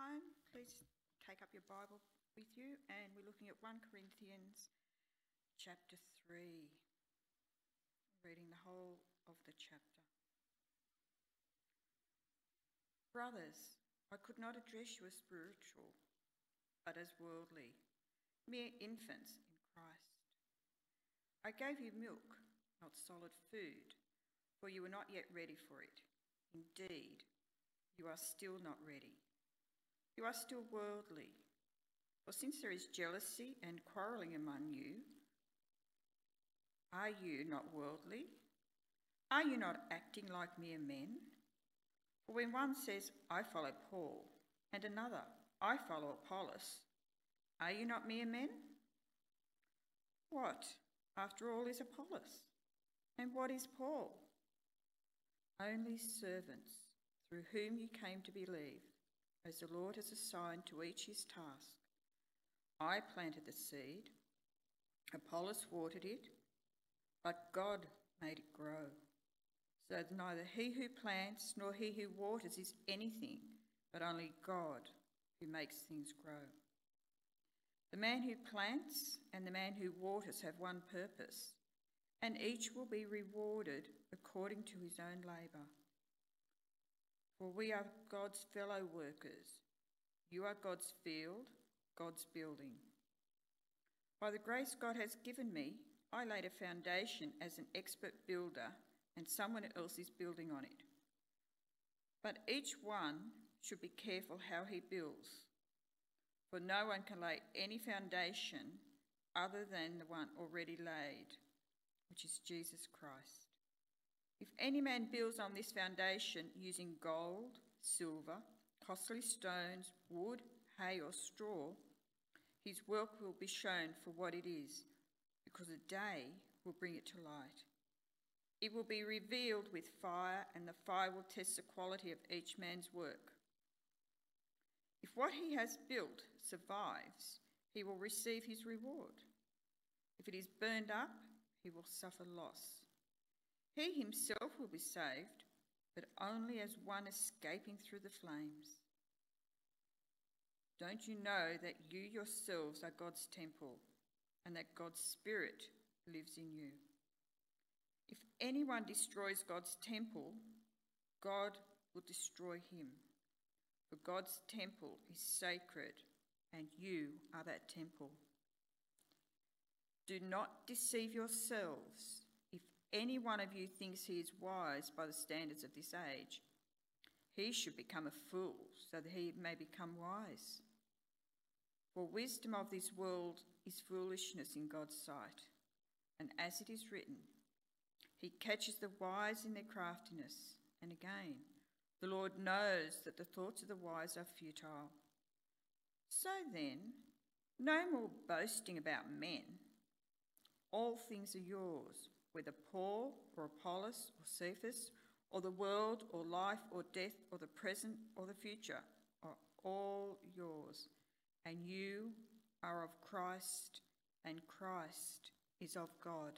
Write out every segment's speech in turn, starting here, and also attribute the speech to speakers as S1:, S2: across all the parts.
S1: home, please take up your Bible with you, and we're looking at 1 Corinthians chapter 3, reading the whole of the chapter. Brothers, I could not address you as spiritual, but as worldly, mere infants in Christ. I gave you milk, not solid food, for you were not yet ready for it. Indeed, you are still not ready. You are still worldly. For since there is jealousy and quarrelling among you, are you not worldly? Are you not acting like mere men? For when one says, I follow Paul, and another, I follow Apollos, are you not mere men? What, after all, is Apollos? And what is Paul? Only servants through whom you came to believe, as the Lord has assigned to each his task. I planted the seed, Apollos watered it, but God made it grow. So that neither he who plants nor he who waters is anything, but only God who makes things grow. The man who plants and the man who waters have one purpose, and each will be rewarded according to his own labour. For we are God's fellow workers. You are God's field, God's building. By the grace God has given me, I laid a foundation as an expert builder, and someone else is building on it. But each one should be careful how he builds, for no one can lay any foundation other than the one already laid, which is Jesus Christ. If any man builds on this foundation using gold, silver, costly stones, wood, hay or straw, his work will be shown for what it is, because a day will bring it to light. It will be revealed with fire, and the fire will test the quality of each man's work. If what he has built survives, he will receive his reward. If it is burned up, he will suffer loss. He himself will be saved, but only as one escaping through the flames. Don't you know that you yourselves are God's temple, and that God's Spirit lives in you? If anyone destroys God's temple, God will destroy him. For God's temple is sacred, and you are that temple. Do not deceive yourselves. If any one of you thinks he is wise by the standards of this age, he should become a fool so that he may become wise. For wisdom of this world is foolishness in God's sight. And as it is written, he catches the wise in their craftiness. And again, the Lord knows that the thoughts of the wise are futile. So then, no more boasting about men. All things are yours, whether Paul or Apollos or Cephas or the world or life or death or the present or the future are all yours. And you are of Christ, and Christ is of God.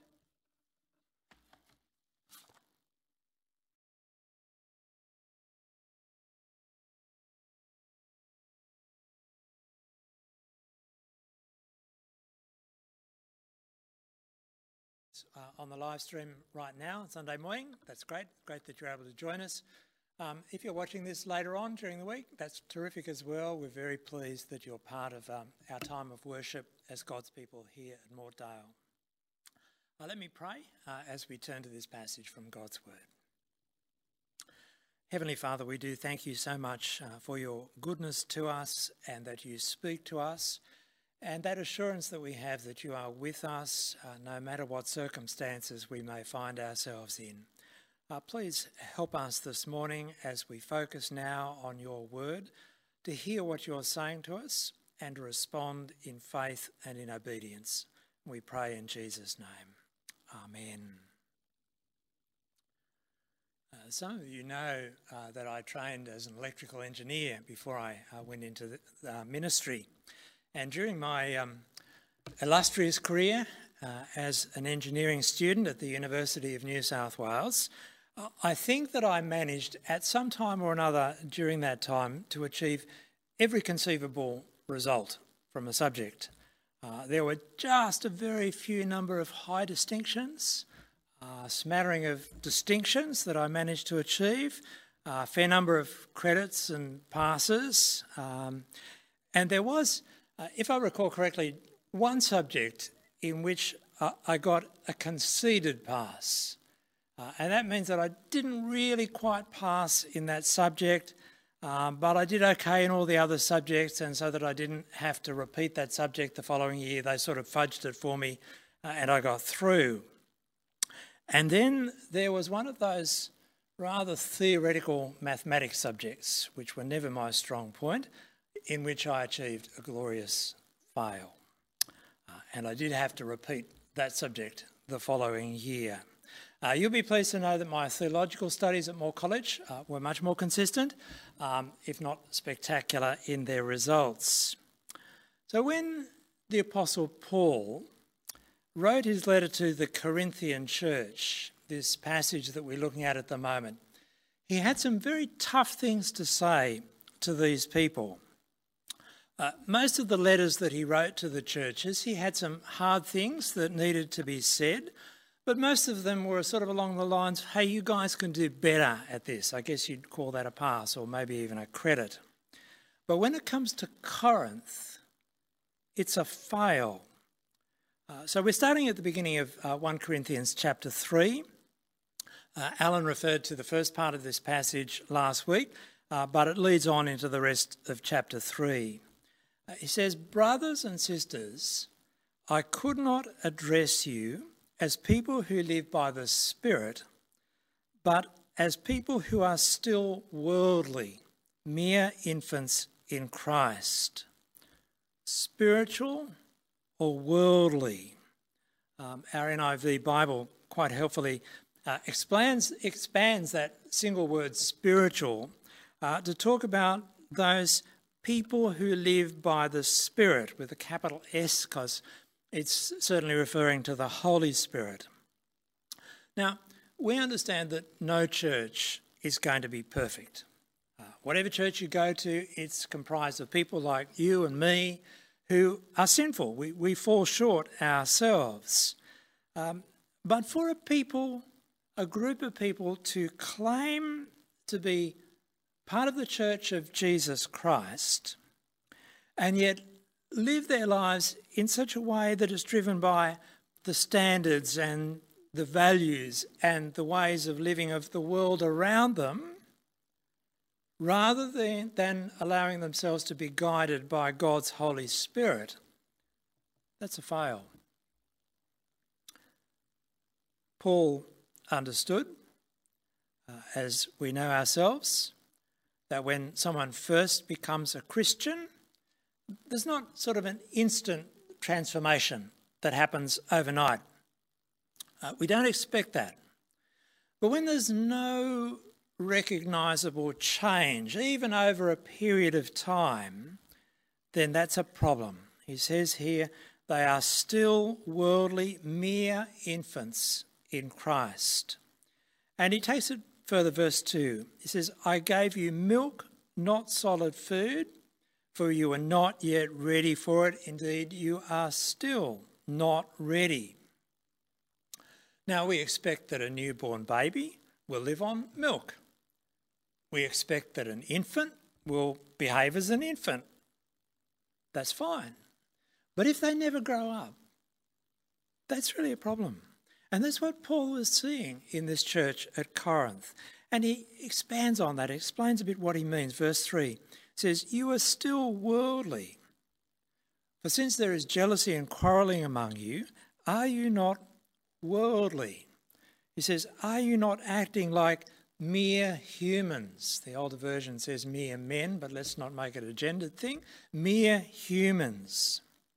S2: On the live stream right now, Sunday morning. That's great. Great that you're able to join us. If you're watching this later on during the week, that's terrific as well. We're very pleased that you're part of our time of worship as God's people here at Mortdale. Let me pray as we turn to this passage from God's Word. Heavenly Father, we do thank you so much for your goodness to us, and that you speak to us, and that assurance that we have that you are with us no matter what circumstances we may find ourselves in. Please help us this morning as we focus now on your word to hear what you're saying to us and to respond in faith and in obedience. We pray in Jesus' name. Amen. Some of you know that I trained as an electrical engineer before I went into the ministry. And during my illustrious career as an engineering student at the University of New South Wales, I think that I managed at some time or another during that time to achieve every conceivable result from a subject. There were just a very few number of high distinctions, a smattering of distinctions that I managed to achieve, a fair number of credits and passes, and there was, if I recall correctly, one subject in which I got a conceded pass. And that means that I didn't really quite pass in that subject, but I did okay in all the other subjects, and so that I didn't have to repeat that subject the following year, they sort of fudged it for me, and I got through. And then there was one of those rather theoretical mathematics subjects, which were never my strong point, in which I achieved a glorious fail. And I did have to repeat that subject the following year. You'll be pleased to know that my theological studies at Moore College were much more consistent, if not spectacular in their results. So when the Apostle Paul wrote his letter to the Corinthian church, this passage that we're looking at the moment, he had some very tough things to say to these people. Most of the letters that he wrote to the churches, he had some hard things that needed to be said, but most of them were sort of along the lines, hey, you guys can do better at this. I guess you'd call that a pass or maybe even a credit. But when it comes to Corinth, it's a fail. So we're starting at the beginning of 1 Corinthians chapter 3. Alan referred to the first part of this passage last week, but it leads on into the rest of chapter 3. He says, brothers and sisters, I could not address you as people who live by the Spirit, but as people who are still worldly, mere infants in Christ. Spiritual or worldly? Our NIV Bible quite helpfully expands that single word spiritual to talk about those people who live by the Spirit, with a capital S, because it's certainly referring to the Holy Spirit. Now, we understand that no church is going to be perfect. Whatever church you go to, it's comprised of people like you and me who are sinful. We fall short ourselves. But for a group of people to claim to be part of the Church of Jesus Christ and yet live their lives in such a way that is driven by the standards and the values and the ways of living of the world around them, rather than allowing themselves to be guided by God's Holy Spirit, that's a fail. Paul understood, as we know ourselves, that when someone first becomes a Christian, there's not sort of an instant transformation that happens overnight. We don't expect that. But when there's no recognisable change, even over a period of time, then that's a problem. He says here, they are still worldly, mere infants in Christ. And he takes it further, verse 2. He says, I gave you milk, not solid food, for you are not yet ready for it. Indeed, you are still not ready. Now, we expect that a newborn baby will live on milk. We expect that an infant will behave as an infant. That's fine. But if they never grow up, that's really a problem. And that's what Paul was seeing in this church at Corinth. And he expands on that, explains a bit what he means. Verse 3 says, you are still worldly. For since there is jealousy and quarrelling among you, are you not worldly? He says, are you not acting like mere humans? The older version says mere men, but let's not make it a gendered thing. Mere humans.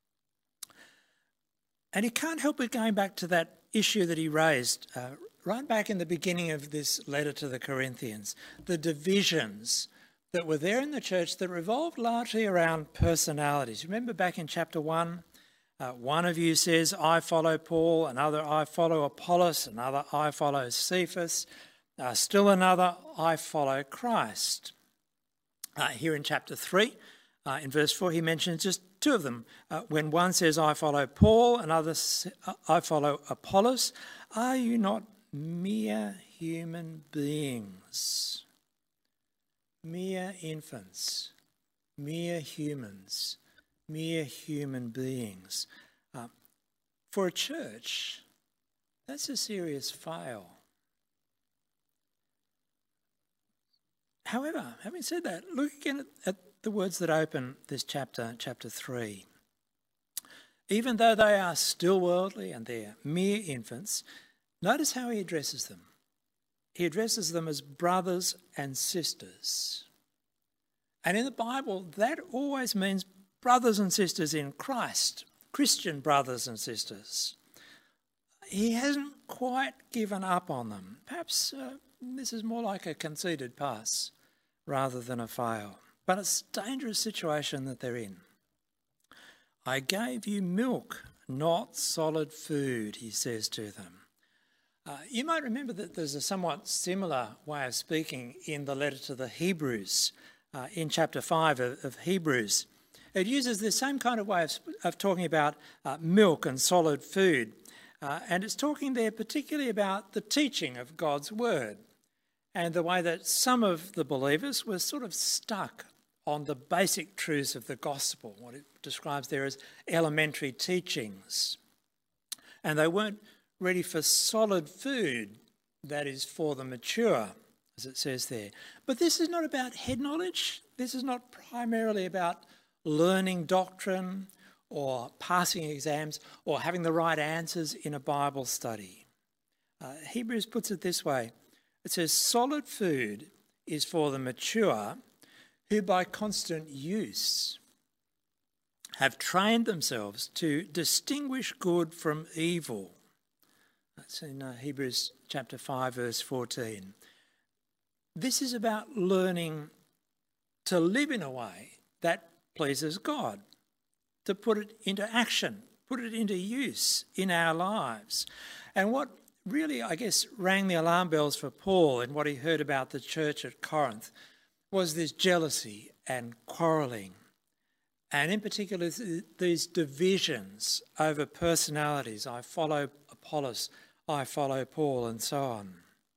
S2: And he can't help but going back to that issue that he raised right back in the beginning of this letter to the Corinthians, the divisions that were there in the church that revolved largely around personalities. Remember back in chapter 1, one of you says, I follow Paul, another, I follow Apollos, another, I follow Cephas, still another, I follow Christ. Here in chapter 3, In verse 4, he mentions just two of them. When one says, I follow Paul, and others, I follow Apollos, are you not mere human beings? Mere infants, mere humans, mere human beings. For a church, that's a serious fail. However, having said that, look again at the words that open this chapter, chapter 3. Even though they are still worldly and they're mere infants, notice how he addresses them. He addresses them as brothers and sisters. And in the Bible, that always means brothers and sisters in Christ, Christian brothers and sisters. He hasn't quite given up on them. Perhaps this is more like a conceded pass rather than a fail. But it's a dangerous situation that they're in. I gave you milk, not solid food, he says to them. You might remember that there's a somewhat similar way of speaking in the letter to the Hebrews, in chapter 5 of Hebrews. It uses the same kind of way of talking about milk and solid food. And it's talking there particularly about the teaching of God's word and the way that some of the believers were sort of stuck on the basic truths of the gospel, what it describes there as elementary teachings. And they weren't ready for solid food, that is for the mature, as it says there. But this is not about head knowledge. This is not primarily about learning doctrine or passing exams or having the right answers in a Bible study. Hebrews puts it this way. It says, solid food is for the mature who by constant use have trained themselves to distinguish good from evil. That's in Hebrews chapter 5, verse 14. This is about learning to live in a way that pleases God, to put it into action, put it into use in our lives. And what really, I guess, rang the alarm bells for Paul in what he heard about the church at Corinth was this jealousy and quarrelling, and in particular these divisions over personalities. I follow Apollos, I follow Paul, and so on.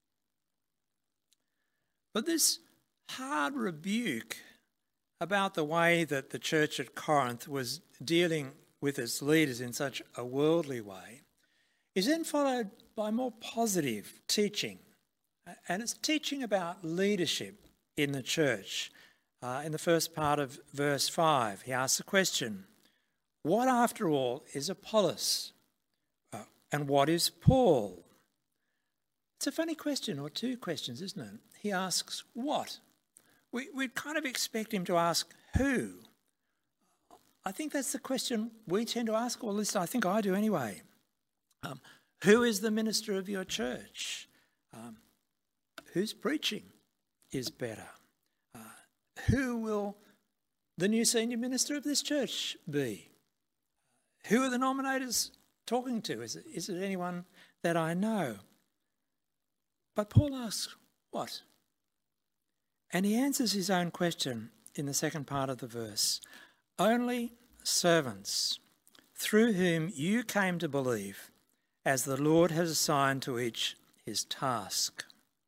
S2: But this hard rebuke about the way that the church at Corinth was dealing with its leaders in such a worldly way is then followed by more positive teaching. And it's teaching about leadership in the church. In the first part of verse 5, he asks the question, what after all is Apollos? And what is Paul? It's a funny question, or two questions, isn't it? He asks what? We'd kind of expect him to ask who. I think that's the question we tend to ask, or at least I think I do anyway. Who is the minister of your church? Whose preaching is better? Who will the new senior minister of this church be? Who are the nominators talking to? Is it anyone that I know? But Paul asks, what? And he answers his own question in the second part of the verse. Only servants, through whom you came to believe, as the Lord has assigned to each his task.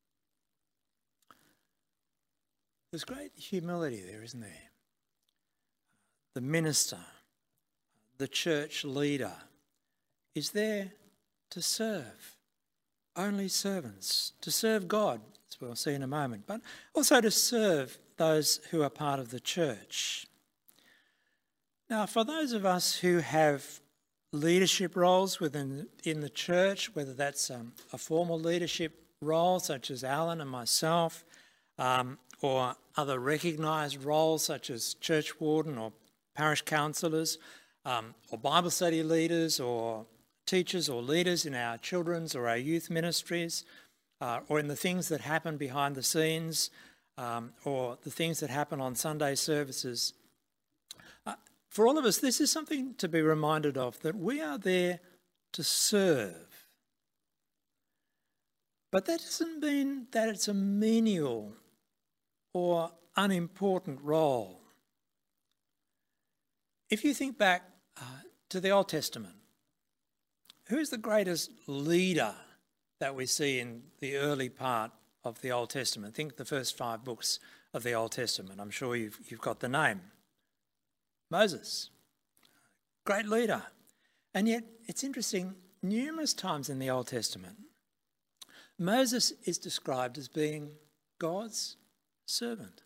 S2: There's great humility there, isn't there? The minister, the church leader, is there to serve. Only servants, to serve God, as we'll see in a moment, but also to serve those who are part of the church. Now, for those of us who have leadership roles in the church, whether that's a formal leadership role such as Alan and myself, or other recognised roles such as church warden or parish counsellors, or Bible study leaders or teachers or leaders in our children's or our youth ministries, or in the things that happen behind the scenes, or the things that happen on Sunday services. For all of us, this is something to be reminded of, that we are there to serve. But that doesn't mean that it's a menial or unimportant role. If you think back to the Old Testament, who's the greatest leader that we see in the early part of the Old Testament? Think the first 5 books of the Old Testament. I'm sure you've got the name. Moses. Great leader. And yet, it's interesting, numerous times in the Old Testament, Moses is described as being God's servant.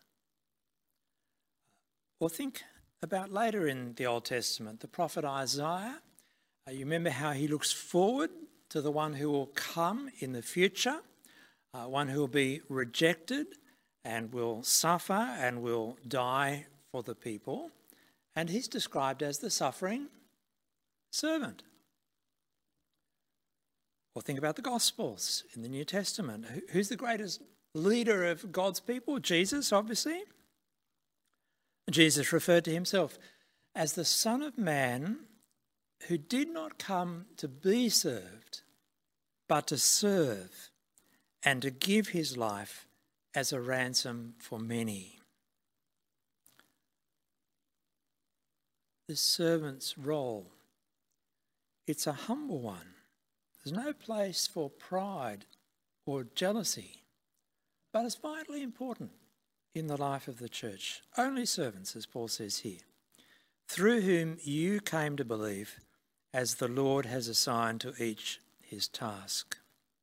S2: Or think about later in the Old Testament, the prophet Isaiah. You remember how he looks forward to the one who will come in the future, one who will be rejected and will suffer and will die for the people. And he's described as the suffering servant. Or think about the Gospels in the New Testament. Who's the greatest leader of God's people? Jesus, obviously. Jesus referred to himself as the Son of Man who did not come to be served, but to serve and to give his life as a ransom for many. The servant's role, it's a humble one. There's no place for pride or jealousy, but it's vitally important in the life of the church. Only servants, as Paul says here, through whom you came to believe, as the Lord has assigned to each his task.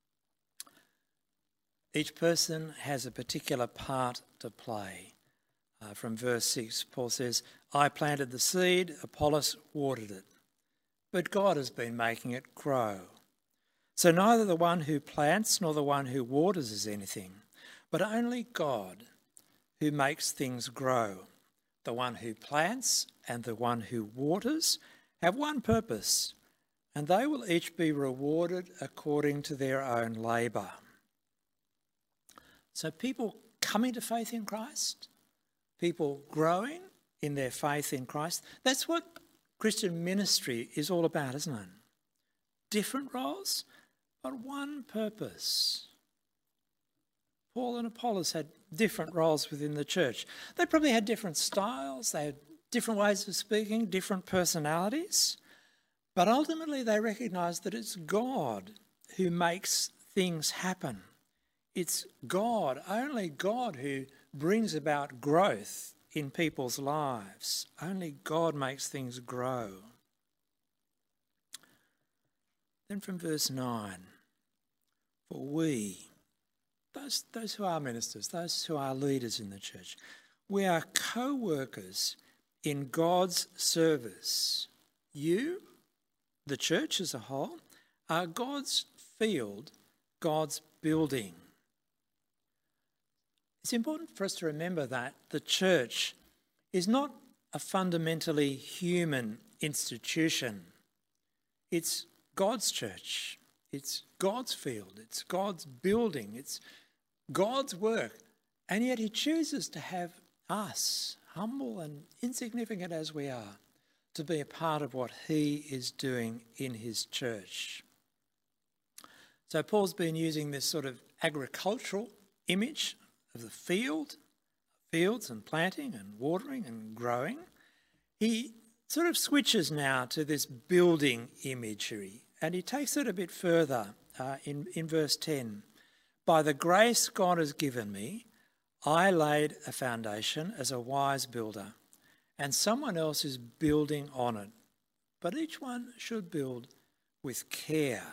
S2: Each person has a particular part to play. From verse 6, Paul says, I planted the seed, Apollos watered it, but God has been making it grow. So neither the one who plants nor the one who waters is anything, but only God who makes things grow. The one who plants and the one who waters have one purpose, and they will each be rewarded according to their own labour. So people coming to faith in Christ, people growing in their faith in Christ, that's what Christian ministry is all about, isn't it? Different roles, but one purpose. Paul and Apollos had different roles within the church. They probably had different styles, they had different ways of speaking, different personalities, but ultimately they recognised that it's God who makes things happen. It's God, only God, who brings about growth in people's lives. Only God makes things grow. Then from verse 9, for we, those who are ministers, those who are leaders in the church, we are co-workers in God's service. You, the church as a whole, are God's field, God's building. It's important for us to remember that the church is not a fundamentally human institution. It's God's church. It's God's field. It's God's building. It's God's work. And yet he chooses to have us, humble and insignificant as we are, to be a part of what he is doing in his church. So Paul's been using this sort of agricultural image of the fields and planting and watering and growing. He sort of switches now to this building imagery, and he takes it a bit further in verse 10. By the grace God has given me, I laid a foundation as a wise builder, and someone else is building on it. But each one should build with care.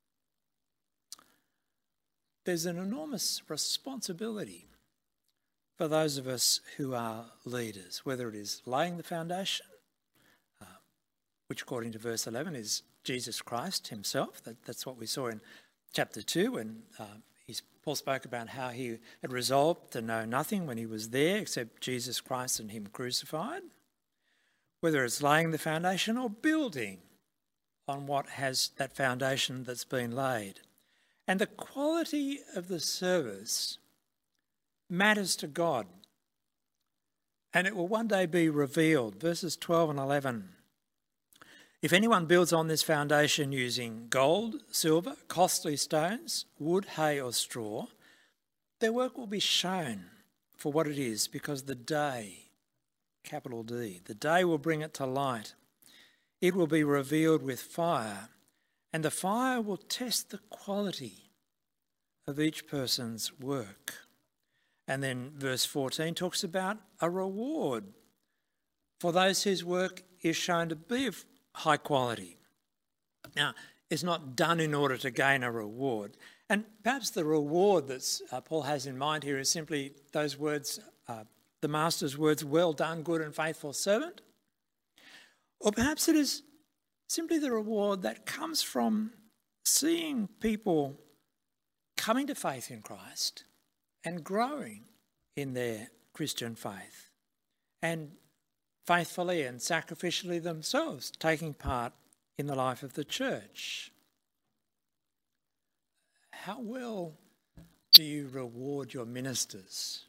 S2: There's an enormous responsibility for those of us who are leaders, whether it is laying the foundation, which according to verse 11 is Jesus Christ himself. That's what we saw in chapter 2 when Paul spoke about how he had resolved to know nothing when he was there except Jesus Christ and him crucified. Whether it's laying the foundation or building on what has that foundation that's been laid. And the quality of the service matters to God, and it will one day be revealed. Verses 12 and 11. If anyone builds on this foundation using gold, silver, costly stones, wood, hay or straw, their work will be shown for what it is, because the day capital D. The day will bring it to light. It will be revealed with fire, and the fire will test the quality of each person's work. And then verse 14 talks about a reward for those whose work is shown to be of high quality. Now, it's not done in order to gain a reward. And perhaps the reward that Paul has in mind here is simply those words, the master's words, well done, good and faithful servant. Or perhaps it is simply the reward that comes from seeing people coming to faith in Christ and growing in their Christian faith and faithfully and sacrificially themselves taking part in the life of the church. How well do you reward your ministers?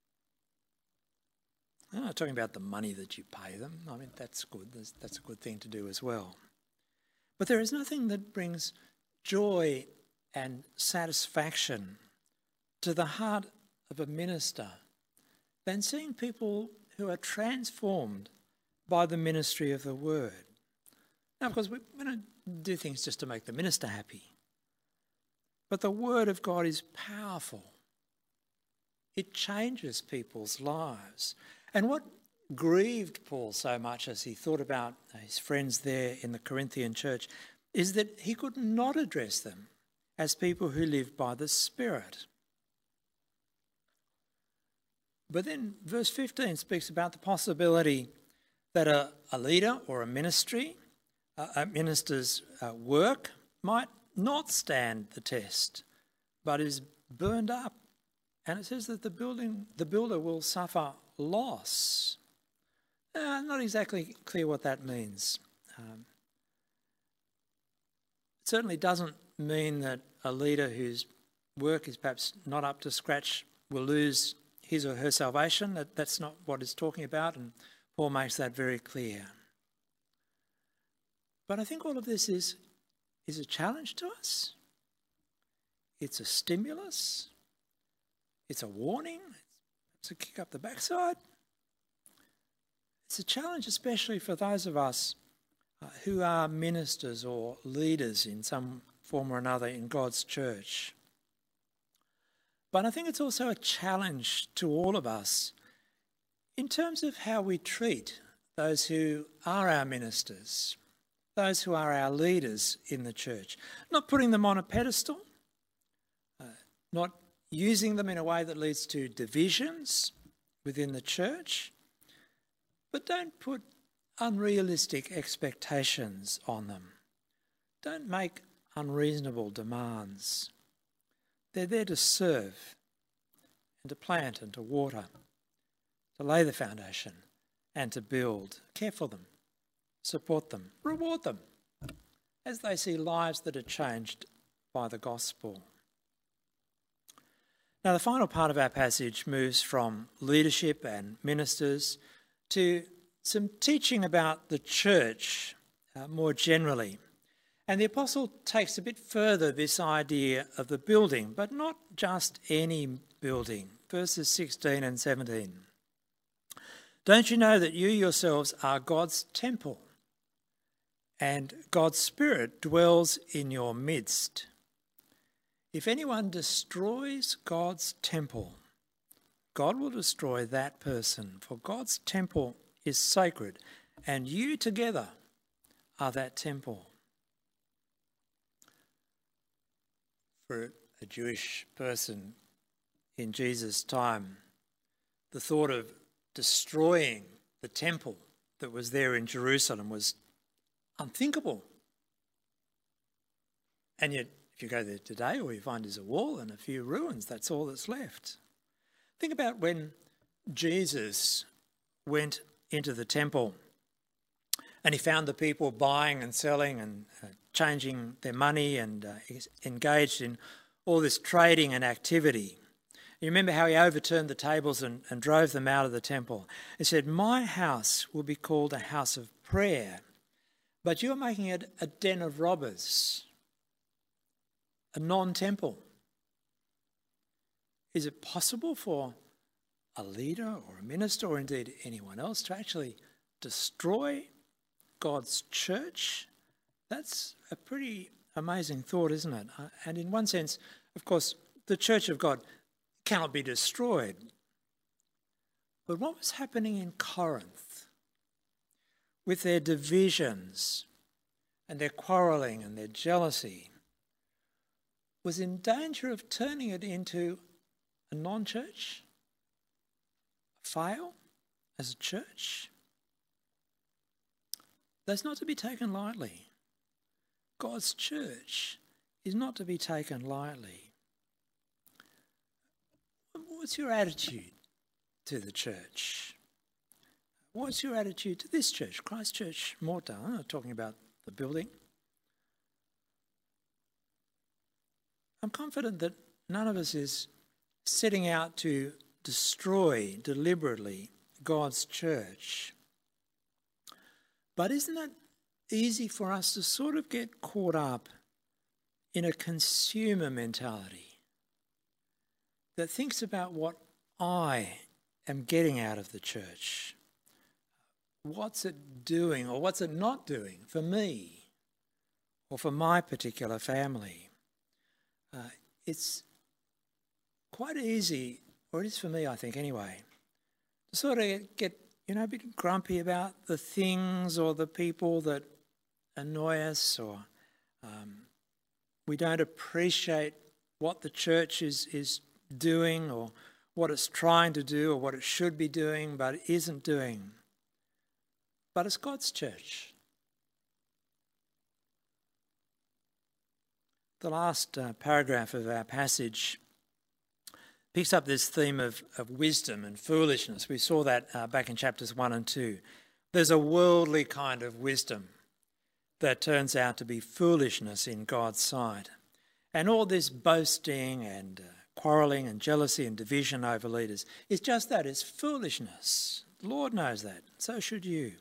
S2: I'm not talking about the money that you pay them. I mean, that's good. That's a good thing to do as well. But there is nothing that brings joy and satisfaction to the heart of a minister than seeing people who are transformed by the ministry of the word. Now, of course, we don't do things just to make the minister happy. But the word of God is powerful. It changes people's lives. And what grieved Paul so much as he thought about his friends there in the Corinthian church is that he could not address them as people who live by the Spirit. But then verse 15 speaks about the possibility that a leader or a ministry, a minister's work might not stand the test, but is burned up. And it says that the builder will suffer loss. Not exactly clear what that means. It certainly doesn't mean that a leader whose work is perhaps not up to scratch will lose his or her salvation. That's not what it's talking about, and Paul makes that very clear. But I think all of this is a challenge to us. It's a stimulus. It's a warning. It's a kick up the backside. It's a challenge especially for those of us who are ministers or leaders in some form or another in God's church. But I think it's also a challenge to all of us in terms of how we treat those who are our ministers, those who are our leaders in the church. Not putting them on a pedestal, not using them in a way that leads to divisions within the church, but don't put unrealistic expectations on them. Don't make unreasonable demands. They're there to serve and to plant and to water, to lay the foundation and to build. Care for them, support them, reward them as they see lives that are changed by the gospel. Now, the final part of our passage moves from leadership and ministers to some teaching about the church more generally. And the apostle takes a bit further this idea of the building, but not just any building. Verses 16 and 17. Don't you know that you yourselves are God's temple, and God's Spirit dwells in your midst? If anyone destroys God's temple, God will destroy that person, for God's temple is sacred, and you together are that temple. For a Jewish person in Jesus' time, the thought of destroying the temple that was there in Jerusalem was unthinkable. And yet, if you go there today, all you find is a wall and a few ruins. That's all that's left. Think about when Jesus went into the temple and he found the people buying and selling and changing their money and engaged in all this trading and activity. You remember how he overturned the tables and drove them out of the temple. He said, "My house will be called a house of prayer, but you're making it a den of robbers, a non-temple." Is it possible for a leader or a minister or indeed anyone else to actually destroy God's church, that's a pretty amazing thought, isn't it? And in one sense, of course, the church of God cannot be destroyed. But what was happening in Corinth with their divisions and their quarrelling and their jealousy was in danger of turning it into a non-church, a fail as a church. That's not to be taken lightly. God's church is not to be taken lightly. What's your attitude to the church? What's your attitude to this church, Christ Church Mortar? I'm not talking about the building. I'm confident that none of us is setting out to destroy deliberately God's church. But isn't it easy for us to sort of get caught up in a consumer mentality that thinks about what I am getting out of the church? What's it doing or what's it not doing for me or for my particular family? It's quite easy, or it is for me, I think anyway, to sort of get a bit grumpy about the things or the people that annoy us, or we don't appreciate what the church is doing or what it's trying to do or what it should be doing but isn't doing. But it's God's church. The last paragraph of our passage picks up this theme of wisdom and foolishness. We saw that back in chapters 1 and 2. There's a worldly kind of wisdom that turns out to be foolishness in God's sight. And all this boasting and quarrelling and jealousy and division over leaders is just that, it's foolishness. The Lord knows that, so should you.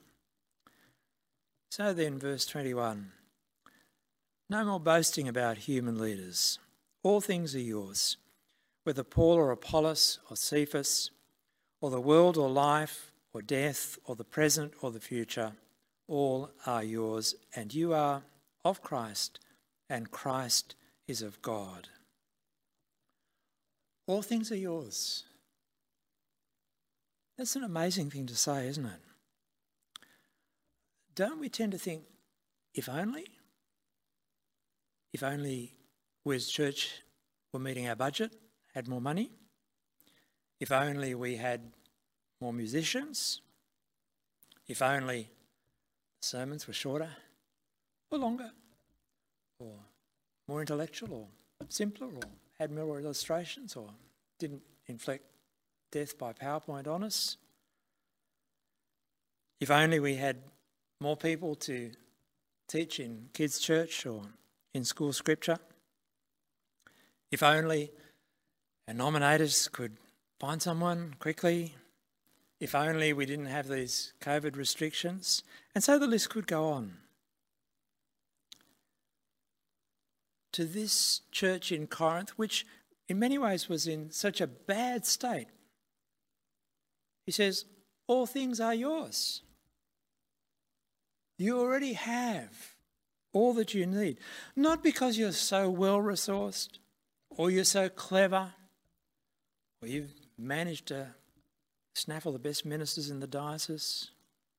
S2: So then, verse 21, no more boasting about human leaders. All things are yours, whether Paul or Apollos or Cephas, or the world or life or death or the present or the future, all are yours, and you are of Christ, and Christ is of God. All things are yours. That's an amazing thing to say, isn't it? Don't we tend to think, if only we as church were meeting our budget, had more money, if only we had more musicians, if only sermons were shorter or longer or more intellectual or simpler or had more illustrations or didn't inflict death by PowerPoint on us, if only we had more people to teach in kids' church or in school scripture, if only our nominators could find someone quickly, if only we didn't have these COVID restrictions, and so the list could go on. To this church in Corinth, which in many ways was in such a bad state, he says, all things are yours. You already have all that you need, not because you're so well-resourced or you're so clever or you've managed to snaffle the best ministers in the diocese.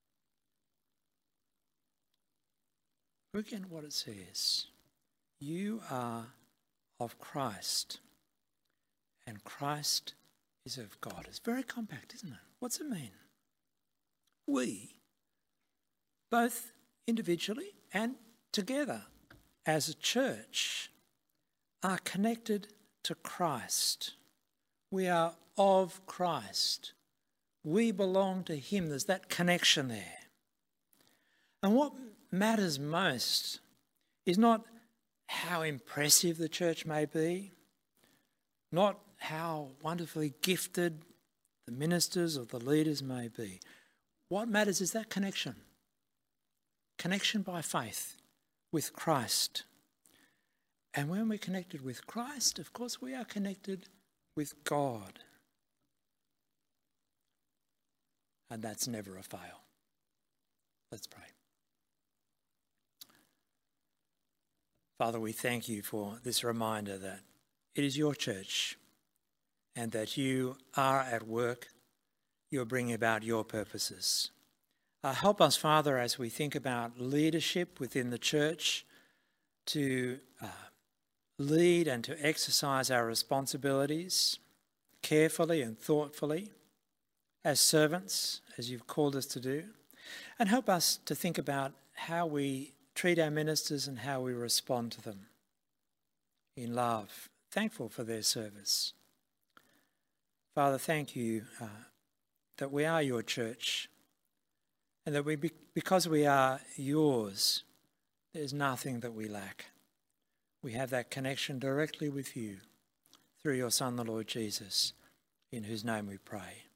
S2: Look again what it says. You are of Christ, and Christ is of God. It's very compact, isn't it? What's it mean? We, both individually and together as a church, are connected to Christ. We are of Christ. We belong to him. There's that connection there. And what matters most is not how impressive the church may be, not how wonderfully gifted the ministers or the leaders may be. What matters is that connection. Connection by faith with Christ. And when we're connected with Christ, of course, we are connected with God. and that's never a fail. Let's pray. Father, we thank you for this reminder that it is your church and that you are at work. You're bringing about your purposes. Help us, Father, as we think about leadership within the church to lead and to exercise our responsibilities carefully and thoughtfully as servants, as you've called us to do. And help us to think about how we treat our ministers and how we respond to them in love, thankful for their service. Father, thank you that we are your church and that because we are yours, there's nothing that we lack. We have that connection directly with you through your Son, the Lord Jesus, in whose name we pray.